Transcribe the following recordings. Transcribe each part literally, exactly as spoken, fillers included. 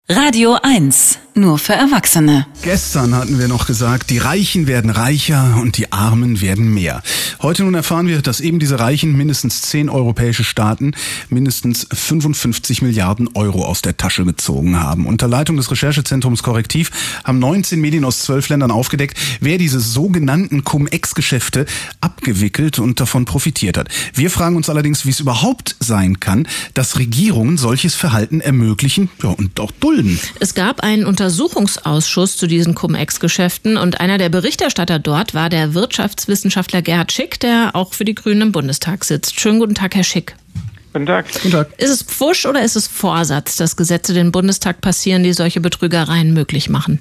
Radio eins, nur für Erwachsene. Gestern hatten wir noch gesagt, die Reichen werden reicher und die Armen werden mehr. Heute nun erfahren wir, dass eben diese Reichen mindestens zehn europäische Staaten mindestens fünfundfünfzig Milliarden Euro aus der Tasche gezogen haben. Unter Leitung des Recherchezentrums Korrektiv haben neunzehn Medien aus zwölf Ländern aufgedeckt, wer diese sogenannten Cum-Ex-Geschäfte abgewickelt und davon profitiert hat. Wir fragen uns allerdings, wie es überhaupt sein kann, dass Regierungen solches Verhalten ermöglichen, ja, und auch dulden. Es gab einen Untersuchungsausschuss zu diesen Cum-Ex-Geschäften und einer der Berichterstatter dort war der Wirtschaftswissenschaftler Gerhard Schick, der auch für die Grünen im Bundestag sitzt. Schönen guten Tag, Herr Schick. Guten Tag. Guten Tag. Ist es Pfusch oder ist es Vorsatz, dass Gesetze den Bundestag passieren, die solche Betrügereien möglich machen?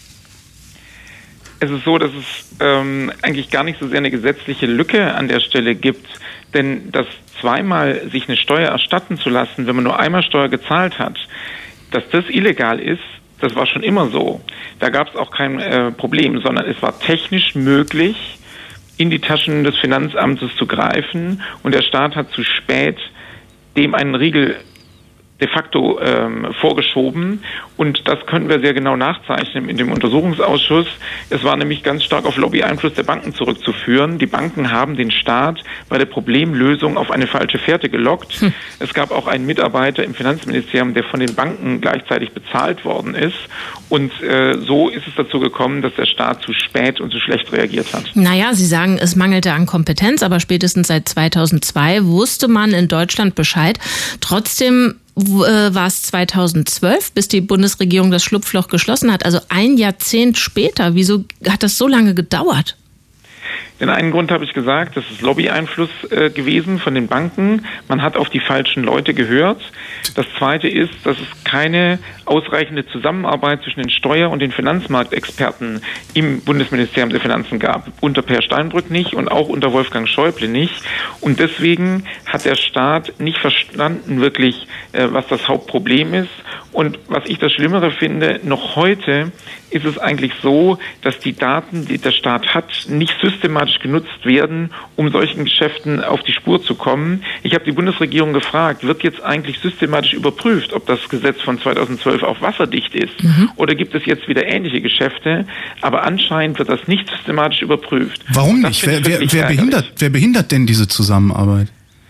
Es ist so, dass es ähm, eigentlich gar nicht so sehr eine gesetzliche Lücke an der Stelle gibt, denn das zweimal sich eine Steuer erstatten zu lassen, wenn man nur einmal Steuer gezahlt hat, dass das illegal ist, das war schon immer so. Da gab es auch kein äh, Problem, sondern es war technisch möglich, in die Taschen des Finanzamtes zu greifen und der Staat hat zu spät dem einen Riegel de facto ähm, vorgeschoben und das können wir sehr genau nachzeichnen in dem Untersuchungsausschuss. Es war nämlich ganz stark auf Lobby-Einfluss der Banken zurückzuführen. Die Banken haben den Staat bei der Problemlösung auf eine falsche Fährte gelockt. Hm. Es gab auch einen Mitarbeiter im Finanzministerium, der von den Banken gleichzeitig bezahlt worden ist und äh, so ist es dazu gekommen, dass der Staat zu spät und zu schlecht reagiert hat. Naja, Sie sagen, es mangelte an Kompetenz, aber spätestens seit zweitausendzwei wusste man in Deutschland Bescheid. Trotzdem war es zweitausendzwölf, bis die Bundesregierung das Schlupfloch geschlossen hat. Also ein Jahrzehnt später. Wieso hat das so lange gedauert? Den einen Grund habe ich gesagt, das ist Lobby-Einfluss äh, gewesen von den Banken. Man hat auf die falschen Leute gehört. Das Zweite ist, dass es keine ausreichende Zusammenarbeit zwischen den Steuer- und den Finanzmarktexperten im Bundesministerium der Finanzen gab. Unter Per Steinbrück nicht und auch unter Wolfgang Schäuble nicht. Und deswegen hat der Staat nicht verstanden wirklich, äh, was das Hauptproblem ist. Und was ich das Schlimmere finde, noch heute ist es eigentlich so, dass die Daten, die der Staat hat, nicht systematisch genutzt werden, um solchen Geschäften auf die Spur zu kommen. Ich habe die Bundesregierung gefragt, wird jetzt eigentlich systematisch überprüft, ob das Gesetz von zweitausendzwölf auch wasserdicht ist? Mhm. Oder gibt es jetzt wieder ähnliche Geschäfte? Aber anscheinend wird das nicht systematisch überprüft. Warum nicht? Wer, wer, wer, behindert, wer behindert denn diese Zusammenarbeit?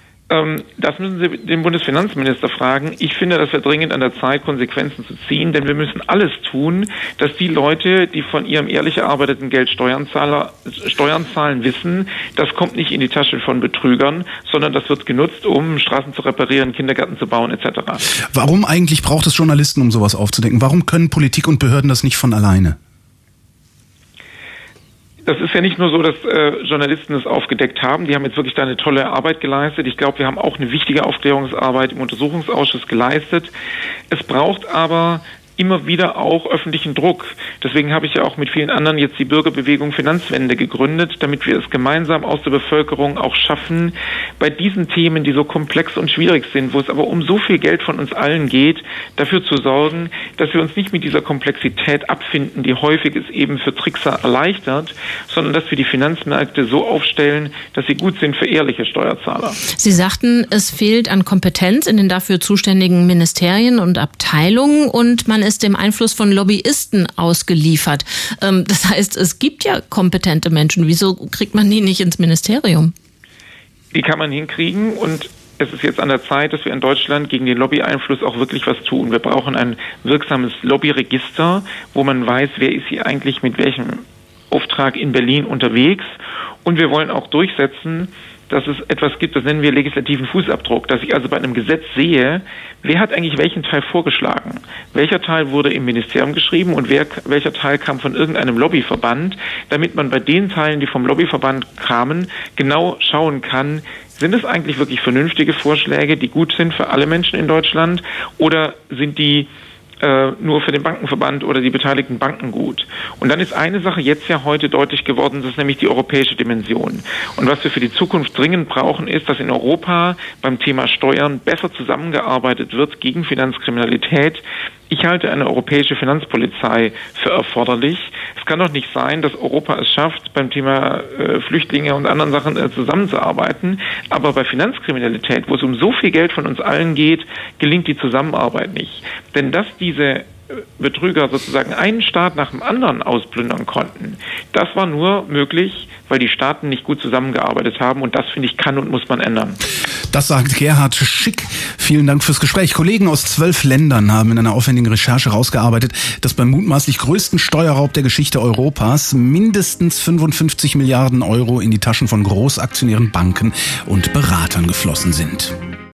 Das müssen Sie den Bundesfinanzminister fragen. Ich finde, dass wir dringend an der Zeit, Konsequenzen zu ziehen, denn wir müssen alles tun, dass die Leute, die von ihrem ehrlich erarbeiteten Geld Steuern, Zahler, Steuern zahlen, wissen, das kommt nicht in die Tasche von Betrügern, sondern das wird genutzt, um Straßen zu reparieren, Kindergärten zu bauen et cetera. Warum eigentlich braucht es Journalisten, um sowas aufzudecken? Warum können Politik und Behörden das nicht von alleine? Das ist ja nicht nur so, dass äh, Journalisten es aufgedeckt haben. Die haben jetzt wirklich da eine tolle Arbeit geleistet. Ich glaube, wir haben auch eine wichtige Aufklärungsarbeit im Untersuchungsausschuss geleistet. Es braucht aber immer wieder auch öffentlichen Druck. Deswegen habe ich ja auch mit vielen anderen jetzt die Bürgerbewegung Finanzwende gegründet, damit wir es gemeinsam aus der Bevölkerung auch schaffen, bei diesen Themen, die so komplex und schwierig sind, wo es aber um so viel Geld von uns allen geht, dafür zu sorgen, dass wir uns nicht mit dieser Komplexität abfinden, die häufig es eben für Trickser erleichtert, sondern dass wir die Finanzmärkte so aufstellen, dass sie gut sind für ehrliche Steuerzahler. Sie sagten, es fehlt an Kompetenz in den dafür zuständigen Ministerien und Abteilungen und man ist dem Einfluss von Lobbyisten ausgeliefert. Das heißt, es gibt ja kompetente Menschen. Wieso kriegt man die nicht ins Ministerium? Die kann man hinkriegen und es ist jetzt an der Zeit, dass wir in Deutschland gegen den Lobby-Einfluss auch wirklich was tun. Wir brauchen ein wirksames Lobbyregister, wo man weiß, wer ist hier eigentlich mit welchem Auftrag in Berlin unterwegs. Und wir wollen auch durchsetzen, dass es etwas gibt, das nennen wir legislativen Fußabdruck, dass ich also bei einem Gesetz sehe, wer hat eigentlich welchen Teil vorgeschlagen? Welcher Teil wurde im Ministerium geschrieben und wer, welcher Teil kam von irgendeinem Lobbyverband, damit man bei den Teilen, die vom Lobbyverband kamen, genau schauen kann, sind es eigentlich wirklich vernünftige Vorschläge, die gut sind für alle Menschen in Deutschland oder sind die nur für den Bankenverband oder die beteiligten Banken gut. Und dann ist eine Sache jetzt ja heute deutlich geworden, das ist nämlich die europäische Dimension. Und was wir für die Zukunft dringend brauchen, ist, dass in Europa beim Thema Steuern besser zusammengearbeitet wird gegen Finanzkriminalität. Ich halte eine europäische Finanzpolizei für erforderlich. Es kann doch nicht sein, dass Europa es schafft, beim Thema äh, Flüchtlinge und anderen Sachen äh, zusammenzuarbeiten. Aber bei Finanzkriminalität, wo es um so viel Geld von uns allen geht, gelingt die Zusammenarbeit nicht. Denn dass diese Betrüger sozusagen einen Staat nach dem anderen ausplündern konnten, das war nur möglich, weil die Staaten nicht gut zusammengearbeitet haben. Und das, finde ich, kann und muss man ändern. Das sagt Gerhard Schick. Vielen Dank fürs Gespräch. Kollegen aus zwölf Ländern haben in einer aufwendigen Recherche herausgearbeitet, dass beim mutmaßlich größten Steuerraub der Geschichte Europas mindestens fünfundfünfzig Milliarden Euro in die Taschen von Großaktionären, Banken und Beratern geflossen sind.